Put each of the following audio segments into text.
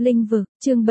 Linh vực, chương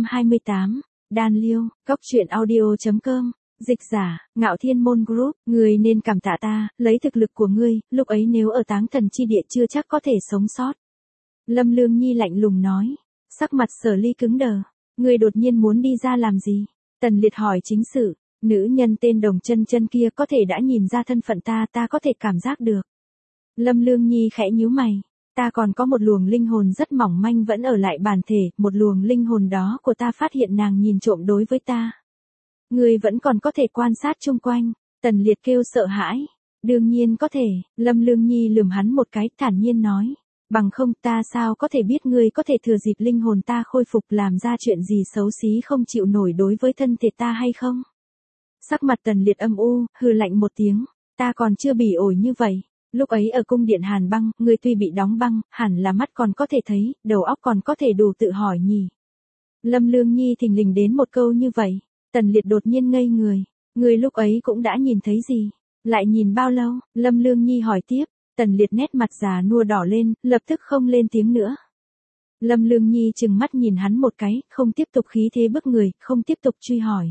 728, Đan Liêu, Cốc truyện audio.com, dịch giả, Ngạo Thiên Môn Group, ngươi nên cảm tạ ta, lấy thực lực của ngươi, lúc ấy nếu ở Táng Thần chi địa chưa chắc có thể sống sót. Lâm Lương Nhi lạnh lùng nói, sắc mặt Sở Ly cứng đờ, ngươi đột nhiên muốn đi ra làm gì? Tần Liệt hỏi chính sự, nữ nhân tên Đồng Chân Chân kia có thể đã nhìn ra thân phận ta có thể cảm giác được. Lâm Lương Nhi khẽ nhíu mày. Ta còn có một luồng linh hồn rất mỏng manh vẫn ở lại bản thể, một luồng linh hồn đó của ta phát hiện nàng nhìn trộm đối với ta. Ngươi vẫn còn có thể quan sát chung quanh, Tần Liệt kêu sợ hãi. Đương nhiên có thể, Lâm Lương Nhi lườm hắn một cái thản nhiên nói. Bằng không ta sao có thể biết ngươi có thể thừa dịp linh hồn ta khôi phục làm ra chuyện gì xấu xí không chịu nổi đối với thân thể ta hay không? Sắc mặt Tần Liệt âm u, hừ lạnh một tiếng, ta còn chưa bỉ ổi như vậy. Lúc ấy ở cung điện Hàn Băng, ngươi tuy bị đóng băng, hẳn là mắt còn có thể thấy, đầu óc còn có thể đủ tự hỏi nhỉ. Lâm Lương Nhi thình lình đến một câu như vậy, Tần Liệt đột nhiên ngây người, ngươi lúc ấy cũng đã nhìn thấy gì? Lại nhìn bao lâu? Lâm Lương Nhi hỏi tiếp, Tần Liệt nét mặt già nua đỏ lên, lập tức không lên tiếng nữa. Lâm Lương Nhi trừng mắt nhìn hắn một cái, không tiếp tục khí thế bức người, không tiếp tục truy hỏi.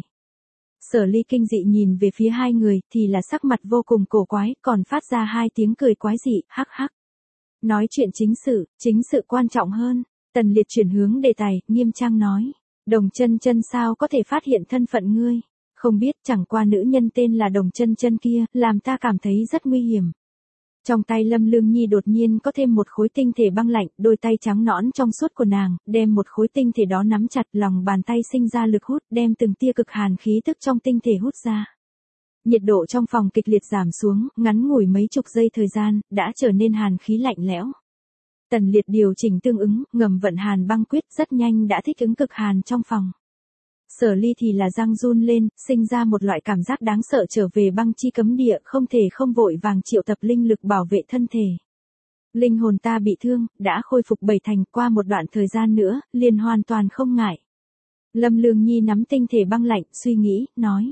Sở Ly kinh dị nhìn về phía hai người thì là sắc mặt vô cùng cổ quái, còn phát ra hai tiếng cười quái dị, hắc hắc. Nói chuyện chính sự quan trọng hơn. Tần Liệt chuyển hướng đề tài, nghiêm trang nói. Đồng Chân Chân sao có thể phát hiện thân phận ngươi? Không biết, chẳng qua nữ nhân tên là Đồng Chân Chân kia, làm ta cảm thấy rất nguy hiểm. Trong tay Lâm Lương Nhi đột nhiên có thêm một khối tinh thể băng lạnh, đôi tay trắng nõn trong suốt của nàng, đem một khối tinh thể đó nắm chặt, lòng bàn tay sinh ra lực hút, đem từng tia cực hàn khí tức trong tinh thể hút ra. Nhiệt độ trong phòng kịch liệt giảm xuống, ngắn ngủi mấy chục giây thời gian, đã trở nên hàn khí lạnh lẽo. Tần Liệt điều chỉnh tương ứng, ngầm vận hàn băng quyết rất nhanh đã thích ứng cực hàn trong phòng. Sở Ly thì là răng run lên, sinh ra một loại cảm giác đáng sợ trở về băng chi cấm địa, không thể không vội vàng triệu tập linh lực bảo vệ thân thể. Linh hồn ta bị thương, đã khôi phục 7 thành, qua một đoạn thời gian nữa, liền hoàn toàn không ngại. Lâm Lương Nhi nắm tinh thể băng lạnh, suy nghĩ, nói.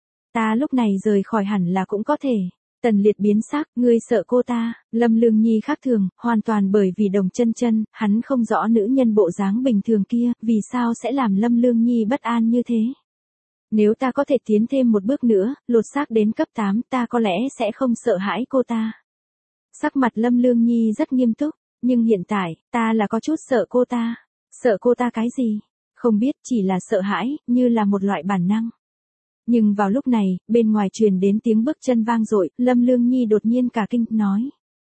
Ta lúc này rời khỏi hẳn là cũng có thể. Tần Liệt biến sắc, ngươi sợ cô ta? Lâm Lương Nhi khác thường, hoàn toàn bởi vì Đồng Chân Chân, hắn không rõ nữ nhân bộ dáng bình thường kia, vì sao sẽ làm Lâm Lương Nhi bất an như thế. Nếu ta có thể tiến thêm một bước nữa, lột xác đến cấp 8, ta có lẽ sẽ không sợ hãi cô ta. Sắc mặt Lâm Lương Nhi rất nghiêm túc, nhưng hiện tại, ta là có chút sợ cô ta. Sợ cô ta cái gì? Không biết, chỉ là sợ hãi, như là một loại bản năng. Nhưng vào lúc này, bên ngoài truyền đến tiếng bước chân vang dội, Lâm Lương Nhi đột nhiên cả kinh, nói.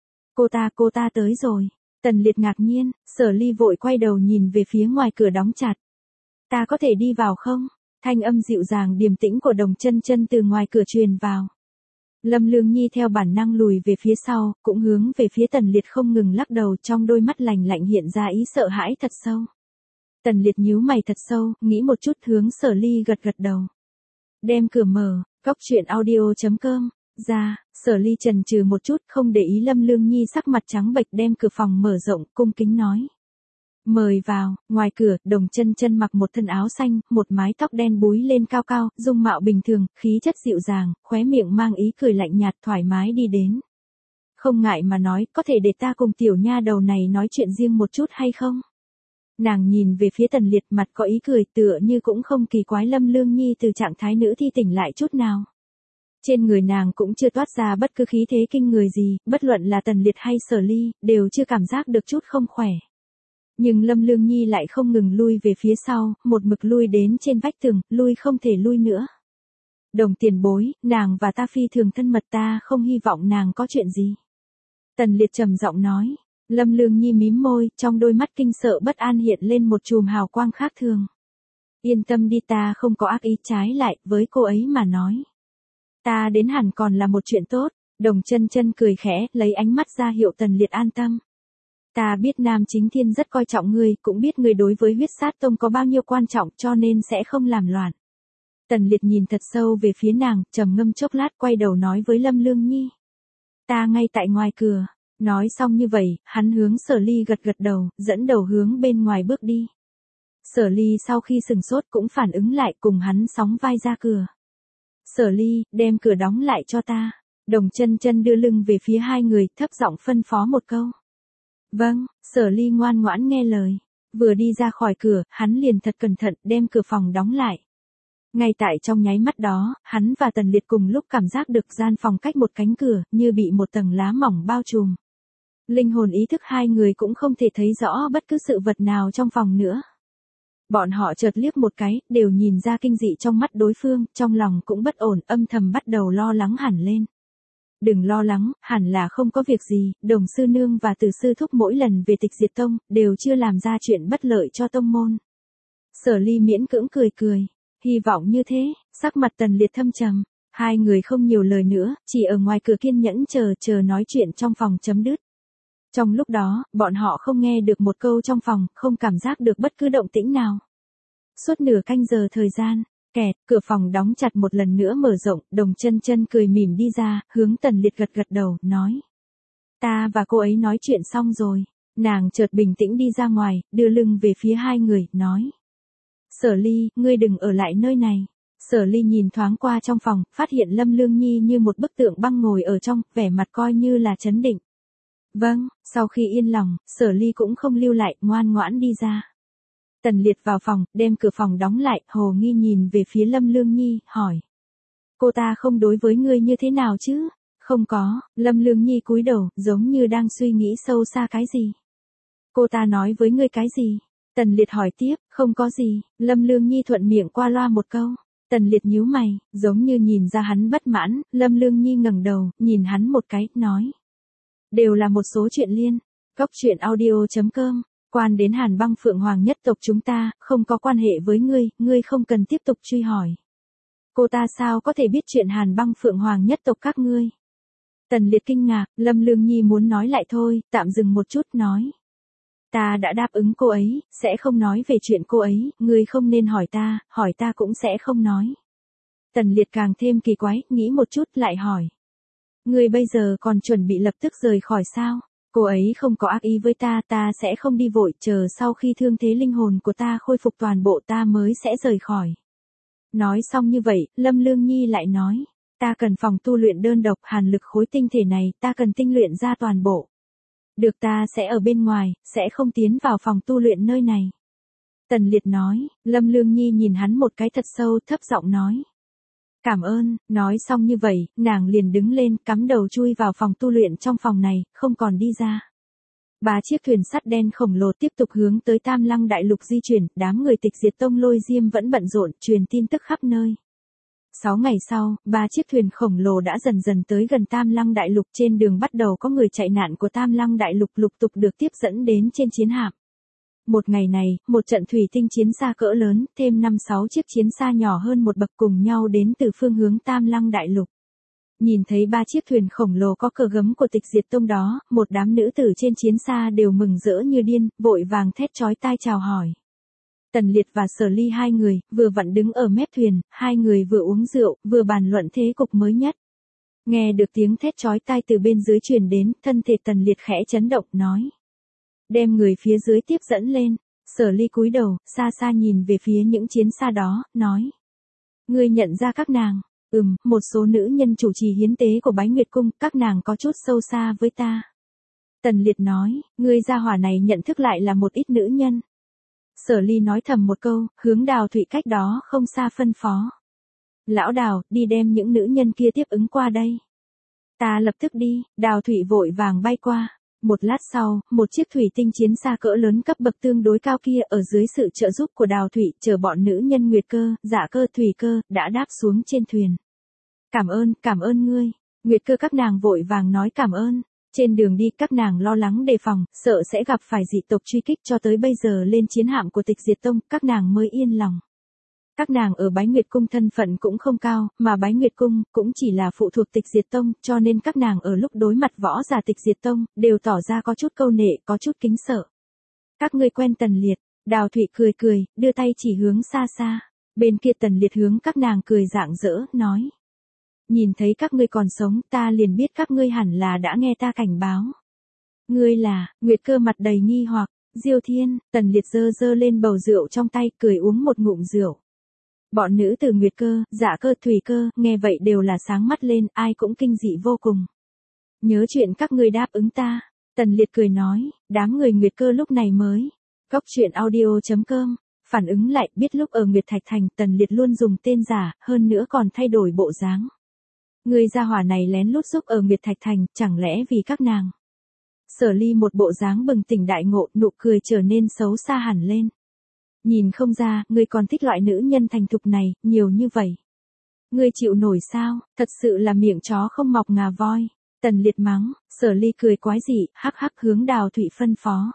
Cô ta tới rồi. Tần Liệt ngạc nhiên, Sở Ly vội quay đầu nhìn về phía ngoài cửa đóng chặt. Ta có thể đi vào không? Thanh âm dịu dàng điềm tĩnh của Đồng Chân Chân từ ngoài cửa truyền vào. Lâm Lương Nhi theo bản năng lùi về phía sau, cũng hướng về phía Tần Liệt không ngừng lắc đầu, trong đôi mắt lạnh lạnh hiện ra ý sợ hãi thật sâu. Tần Liệt nhíu mày thật sâu, nghĩ một chút hướng Sở Ly gật gật đầu. Đem cửa mở, Cốc truyện audio.com, ra, Sở Ly chần chừ một chút, không để ý Lâm Lương Nhi sắc mặt trắng bệch, đem cửa phòng mở rộng, cung kính nói. Mời vào. Ngoài cửa, Đồng Chân Chân mặc một thân áo xanh, một mái tóc đen búi lên cao cao, dung mạo bình thường, khí chất dịu dàng, khóe miệng mang ý cười lạnh nhạt, thoải mái đi đến. Không ngại mà nói, có thể để ta cùng tiểu nha đầu này nói chuyện riêng một chút hay không? Nàng nhìn về phía Tần Liệt, mặt có ý cười, tựa như cũng không kỳ quái Lâm Lương Nhi từ trạng thái nữ thi tỉnh lại chút nào. Trên người nàng cũng chưa toát ra bất cứ khí thế kinh người gì, bất luận là Tần Liệt hay Sở Ly, đều chưa cảm giác được chút không khỏe. Nhưng Lâm Lương Nhi lại không ngừng lui về phía sau, một mực lui đến trên vách tường, lui không thể lui nữa. Đồng tiền bối, nàng và ta phi thường thân mật, ta không hy vọng nàng có chuyện gì. Tần Liệt trầm giọng nói. Lâm Lương Nhi mím môi, trong đôi mắt kinh sợ bất an hiện lên một chùm hào quang khác thường. Yên tâm đi, ta không có ác ý, trái lại, với cô ấy mà nói. Ta đến hẳn còn là một chuyện tốt. Đồng Chân Chân cười khẽ, lấy ánh mắt ra hiệu Tần Liệt an tâm. Ta biết Nam Chính Thiên rất coi trọng ngươi, cũng biết ngươi đối với Huyết Sát Tông có bao nhiêu quan trọng, cho nên sẽ không làm loạn. Tần Liệt nhìn thật sâu về phía nàng, trầm ngâm chốc lát, quay đầu nói với Lâm Lương Nhi. Ta ngay tại ngoài cửa. Nói xong như vậy, hắn hướng Sở Ly gật gật đầu, dẫn đầu hướng bên ngoài bước đi. Sở Ly sau khi sừng sốt cũng phản ứng lại, cùng hắn sóng vai ra cửa. Sở Ly, đem cửa đóng lại cho ta. Đồng Chân Chân đưa lưng về phía hai người, thấp giọng phân phó một câu. Vâng, Sở Ly ngoan ngoãn nghe lời. Vừa đi ra khỏi cửa, hắn liền thật cẩn thận đem cửa phòng đóng lại. Ngay tại trong nháy mắt đó, hắn và Tần Liệt cùng lúc cảm giác được gian phòng cách một cánh cửa, như bị một tầng lá mỏng bao trùm. Linh hồn ý thức hai người cũng không thể thấy rõ bất cứ sự vật nào trong phòng nữa. Bọn họ chợt liếc một cái, đều nhìn ra kinh dị trong mắt đối phương, trong lòng cũng bất ổn, âm thầm bắt đầu lo lắng hẳn lên. Đừng lo lắng, hẳn là không có việc gì, Đồng sư nương và Từ sư thúc mỗi lần về Tịch Diệt Tông, đều chưa làm ra chuyện bất lợi cho tông môn. Sở Ly miễn cưỡng cười cười, hy vọng như thế, sắc mặt Tần Liệt thâm trầm, hai người không nhiều lời nữa, chỉ ở ngoài cửa kiên nhẫn chờ nói chuyện trong phòng chấm dứt. Trong lúc đó, bọn họ không nghe được một câu trong phòng, không cảm giác được bất cứ động tĩnh nào. Suốt nửa canh giờ thời gian, kẹt, cửa phòng đóng chặt một lần nữa mở rộng, Đồng Chân Chân cười mỉm đi ra, hướng Tần Liệt gật gật đầu, nói. Ta và cô ấy nói chuyện xong rồi. Nàng chợt bình tĩnh đi ra ngoài, đưa lưng về phía hai người, nói. Sở Ly, ngươi đừng ở lại nơi này. Sở Ly nhìn thoáng qua trong phòng, phát hiện Lâm Lương Nhi như một bức tượng băng ngồi ở trong, vẻ mặt coi như là trấn định. Vâng, sau khi yên lòng, Sở Ly cũng không lưu lại, ngoan ngoãn đi ra. Tần Liệt vào phòng, đem cửa phòng đóng lại, hồ nghi nhìn về phía Lâm Lương Nhi, hỏi. Cô ta không đối với ngươi như thế nào chứ? Không có, Lâm Lương Nhi cúi đầu, giống như đang suy nghĩ sâu xa cái gì. Cô ta nói với ngươi cái gì? Tần Liệt hỏi tiếp, không có gì, Lâm Lương Nhi thuận miệng qua loa một câu. Tần Liệt nhíu mày, giống như nhìn ra hắn bất mãn, Lâm Lương Nhi ngẩng đầu, nhìn hắn một cái, nói. Đều là một số chuyện liên. Góc truyện audio.com, quan đến Hàn Băng Phượng Hoàng nhất tộc chúng ta, không có quan hệ với ngươi không cần tiếp tục truy hỏi. Cô ta sao có thể biết chuyện Hàn Băng Phượng Hoàng nhất tộc các ngươi? Tần Liệt kinh ngạc, Lâm Lương Nhi muốn nói lại thôi, tạm dừng một chút, nói. Ta đã đáp ứng cô ấy, sẽ không nói về chuyện cô ấy, ngươi không nên hỏi ta cũng sẽ không nói. Tần Liệt càng thêm kỳ quái, nghĩ một chút lại hỏi. Ngươi bây giờ còn chuẩn bị lập tức rời khỏi sao? Cô ấy không có ác ý với ta sẽ không đi vội, chờ sau khi thương thế linh hồn của ta khôi phục toàn bộ ta mới sẽ rời khỏi. Nói xong như vậy, Lâm Lương Nhi lại nói. Ta cần phòng tu luyện đơn độc, hàn lực khối tinh thể này, ta cần tinh luyện ra toàn bộ. Được, ta sẽ ở bên ngoài, sẽ không tiến vào phòng tu luyện nơi này. Tần Liệt nói, Lâm Lương Nhi nhìn hắn một cái thật sâu, thấp giọng nói. Cảm ơn, nói xong như vậy, nàng liền đứng lên, cắm đầu chui vào phòng tu luyện trong phòng này, không còn đi ra. 3 chiếc thuyền sắt đen khổng lồ tiếp tục hướng tới Tam Lăng Đại Lục di chuyển, đám người Tịch Diệt Tông Lôi Diêm vẫn bận rộn, truyền tin tức khắp nơi. 6 ngày sau, 3 chiếc thuyền khổng lồ đã dần dần tới gần Tam Lăng Đại Lục, trên đường bắt đầu có người chạy nạn của Tam Lăng Đại Lục lục tục được tiếp dẫn đến trên chiến hạm. Một ngày này, một trận thủy tinh chiến xa cỡ lớn, thêm 5-6 chiếc chiến xa nhỏ hơn một bậc cùng nhau đến từ phương hướng Tam Lăng Đại Lục. Nhìn thấy 3 chiếc thuyền khổng lồ có cờ gấm của Tịch Diệt Tông đó, một đám nữ tử trên chiến xa đều mừng rỡ như điên, vội vàng thét chói tai chào hỏi. Tần Liệt và Sở Ly hai người, vừa vặn đứng ở mép thuyền, hai người vừa uống rượu, vừa bàn luận thế cục mới nhất. Nghe được tiếng thét chói tai từ bên dưới truyền đến, thân thể Tần Liệt khẽ chấn động, nói. Đem người phía dưới tiếp dẫn lên. Sở Ly cúi đầu, xa xa nhìn về phía những chiến xa đó, nói. Ngươi nhận ra các nàng? Một số nữ nhân chủ trì hiến tế của Bái Nguyệt Cung, các nàng có chút sâu xa với ta. Tần Liệt nói, ngươi gia hỏa này nhận thức lại là một ít nữ nhân. Sở Ly nói thầm một câu, hướng Đào Thụy cách đó không xa phân phó. Lão Đào, đi đem những nữ nhân kia tiếp ứng qua đây. Ta lập tức đi, Đào Thụy vội vàng bay qua. Một lát sau, một chiếc thủy tinh chiến xa cỡ lớn cấp bậc tương đối cao kia ở dưới sự trợ giúp của Đào Thụy chờ bọn nữ nhân Nguyệt Cơ, Dạ Cơ, Thủy Cơ, đã đáp xuống trên thuyền. Cảm ơn ngươi. Nguyệt Cơ các nàng vội vàng nói cảm ơn. Trên đường đi các nàng lo lắng đề phòng, sợ sẽ gặp phải dị tộc truy kích cho tới bây giờ lên chiến hạm của Tịch Diệt Tông, các nàng mới yên lòng. Các nàng ở Bái Nguyệt Cung thân phận cũng không cao, mà Bái Nguyệt Cung cũng chỉ là phụ thuộc Tịch Diệt Tông, cho nên các nàng ở lúc đối mặt võ giả Tịch Diệt Tông, đều tỏ ra có chút câu nệ, có chút kính sợ. Các ngươi quen Tần Liệt, Đào Thụy cười, đưa tay chỉ hướng xa xa. Bên kia Tần Liệt hướng các nàng cười rạng rỡ, nói. Nhìn thấy các ngươi còn sống, ta liền biết các ngươi hẳn là đã nghe ta cảnh báo. Ngươi là, Nguyệt Cơ mặt đầy nghi hoặc, Diêu Thiên, Tần Liệt giơ lên bầu rượu trong tay, cười uống một ngụm rượu. Bọn nữ từ Nguyệt Cơ, Dạ Cơ, Thủy Cơ, nghe vậy đều là sáng mắt lên, ai cũng kinh dị vô cùng. Nhớ chuyện các ngươi đáp ứng ta. Tần Liệt cười nói, đám người Nguyệt Cơ lúc này mới Cóc truyện audio.com, phản ứng lại biết lúc ở Nguyệt Thạch Thành Tần Liệt luôn dùng tên giả, hơn nữa còn thay đổi bộ dáng. Người gia hỏa này lén lút giúp ở Nguyệt Thạch Thành, chẳng lẽ vì các nàng. Sở Ly một bộ dáng bừng tỉnh đại ngộ, nụ cười trở nên xấu xa hẳn lên. Nhìn không ra, ngươi còn thích loại nữ nhân thành thục này, nhiều như vậy. Ngươi chịu nổi sao, thật sự là miệng chó không mọc ngà voi. Tần Liệt mắng, Sở Ly cười quái dị, hắc hắc hướng Đào Thụy phân phó.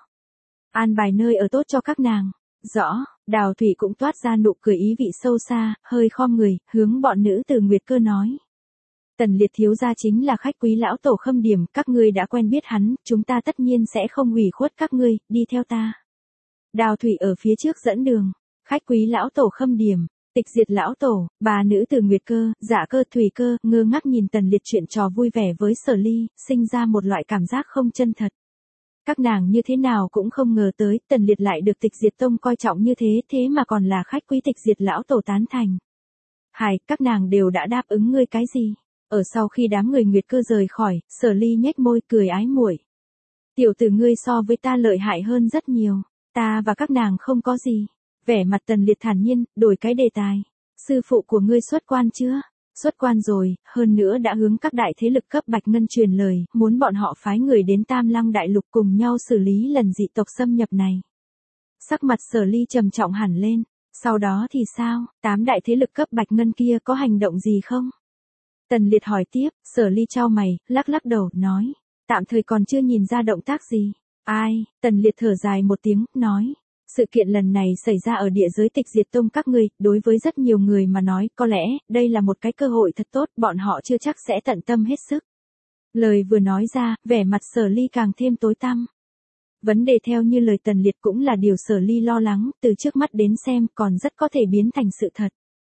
An bài nơi ở tốt cho các nàng. Rõ, Đào Thụy cũng toát ra nụ cười ý vị sâu xa, hơi khom người, hướng bọn nữ từ Nguyệt Cơ nói. Tần Liệt thiếu gia chính là khách quý lão tổ Khâm Điểm, các ngươi đã quen biết hắn, chúng ta tất nhiên sẽ không hủy khuất các ngươi, đi theo ta. Đào Thụy ở phía trước dẫn đường, khách quý lão tổ Khâm Điểm, Tịch Diệt lão tổ, bà nữ từ Nguyệt Cơ, Dạ Cơ, Thủy Cơ, ngơ ngác nhìn Tần Liệt chuyện trò vui vẻ với Sở Ly, sinh ra một loại cảm giác không chân thật. Các nàng như thế nào cũng không ngờ tới, Tần Liệt lại được Tịch Diệt Tông coi trọng như thế mà còn là khách quý Tịch Diệt lão tổ tán thành. Hải, các nàng đều đã đáp ứng ngươi cái gì? Ở sau khi đám người Nguyệt Cơ rời khỏi, Sở Ly nhếch môi cười ái muội. Tiểu tử ngươi so với ta lợi hại hơn rất nhiều, ta và các nàng không có gì. Vẻ mặt Tần Liệt thản nhiên, đổi cái đề tài. Sư phụ của ngươi xuất quan chưa? Xuất quan rồi, hơn nữa đã hướng các đại thế lực cấp Bạch Ngân truyền lời, muốn bọn họ phái người đến Tam Lăng Đại Lục cùng nhau xử lý lần dị tộc xâm nhập này. Sắc mặt Sở Ly trầm trọng hẳn lên. Sau đó thì sao, 8 đại thế lực cấp Bạch Ngân kia có hành động gì không? Tần Liệt hỏi tiếp, Sở Ly chau mày, lắc lắc đầu, nói. Tạm thời còn chưa nhìn ra động tác gì. Ai, Tần Liệt thở dài một tiếng, nói. Sự kiện lần này xảy ra ở địa giới Tịch Diệt Tông các ngươi, đối với rất nhiều người mà nói, có lẽ, đây là một cái cơ hội thật tốt, bọn họ chưa chắc sẽ tận tâm hết sức. Lời vừa nói ra, vẻ mặt Sở Ly càng thêm tối tăm. Vấn đề theo như lời Tần Liệt cũng là điều Sở Ly lo lắng, từ trước mắt đến xem còn rất có thể biến thành sự thật.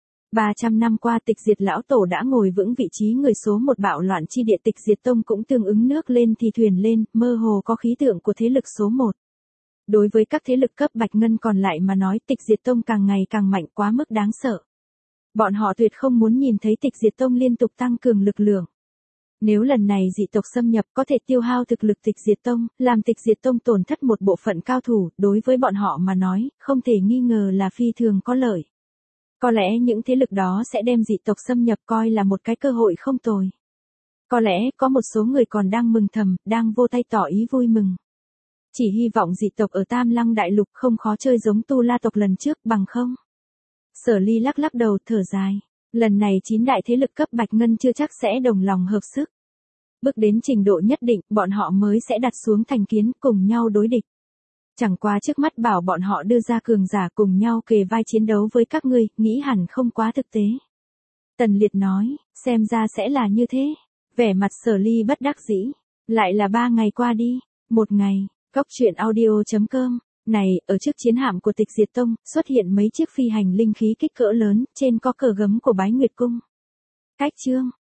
300 năm qua Tịch Diệt lão tổ đã ngồi vững vị trí người số một, bạo loạn chi địa Tịch Diệt Tông cũng tương ứng nước lên thì thuyền lên, mơ hồ có khí tượng của thế lực số 1. Đối với các thế lực cấp Bạch Ngân còn lại mà nói, Tịch Diệt Tông càng ngày càng mạnh, quá mức đáng sợ. Bọn họ tuyệt không muốn nhìn thấy Tịch Diệt Tông liên tục tăng cường lực lượng. Nếu lần này dị tộc xâm nhập có thể tiêu hao thực lực Tịch Diệt Tông, làm Tịch Diệt Tông tổn thất một bộ phận cao thủ, đối với bọn họ mà nói, không thể nghi ngờ là phi thường có lợi. Có lẽ những thế lực đó sẽ đem dị tộc xâm nhập coi là một cái cơ hội không tồi. Có lẽ có một số người còn đang mừng thầm, đang vô tay tỏ ý vui mừng. Chỉ hy vọng dị tộc ở Tam Lăng Đại Lục không khó chơi giống Tu La tộc lần trước, bằng không. Sở Ly lắc lắc đầu thở dài. Lần này 9 đại thế lực cấp Bạch Ngân chưa chắc sẽ đồng lòng hợp sức. Bước đến trình độ nhất định, bọn họ mới sẽ đặt xuống thành kiến cùng nhau đối địch. Chẳng qua trước mắt bảo bọn họ đưa ra cường giả cùng nhau kề vai chiến đấu với các ngươi, nghĩ hẳn không quá thực tế. Tần Liệt nói, xem ra sẽ là như thế. Vẻ mặt Sở Ly bất đắc dĩ. Lại là 3 ngày qua đi. 1 ngày. Cóc truyện audio.com, này, ở trước chiến hạm của Tịch Diệt Tông, xuất hiện mấy chiếc phi hành linh khí kích cỡ lớn, trên có cờ gấm của Bái Nguyệt Cung. Cách chương.